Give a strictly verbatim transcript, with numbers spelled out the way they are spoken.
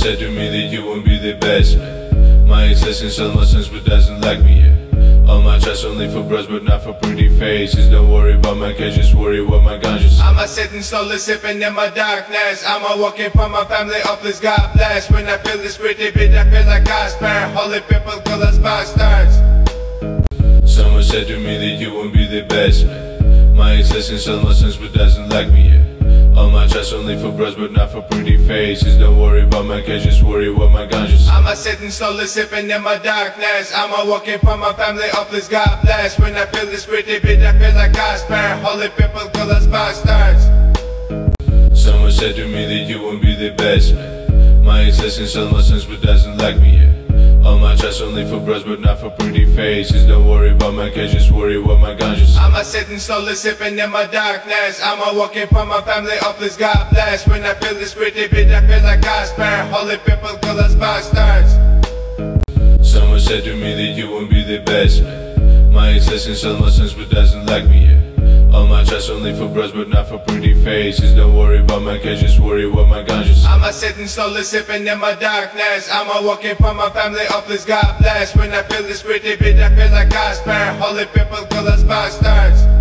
said to me that you won't be the best man. My existence almost sense but doesn't like me yet. All my trust only for bros but not for pretty faces. Don't worry about my cash, just worry what my conscience. I'm a sitting slowly sipping in my darkness. I'm a walking from my family, oh please God bless. When I feel this pretty bit I feel like God's parent. Holy people call us bastards. Someone said to me that you won't be the best man. My existence almost sense but doesn't like me yet. All my trust only for bros but not for pretty faces. Don't worry about my cash, just worry what my conscience. I'm a sitting slowly sipping in my darkness. I'm a walking from my family, oh please God bless. When I feel this pretty bit I feel like God's parent. Holy people call us bastards. Someone said to me that you won't be the best man. My existence almost sense but doesn't like me yet. All my trust only for bros but not for pretty faces. Don't worry about my cash, just worry what my conscience. I'm a sitting slowly sipping in my darkness. I'm a walking from my family, oh please God bless. When I feel this pretty bit I feel like God's parent. Holy people call us bastards. Someone said to me that you won't be the best man. My existence almost sense but doesn't like me yet. All my trust only for bros but not for pretty faces. Don't worry about my cash, just worry what my conscience. I'm a sitting slowly sipping in my darkness. I'm a walking from my family, oh please God bless. When I feel this pretty bit I feel like God's parent. Holy people call us bastards.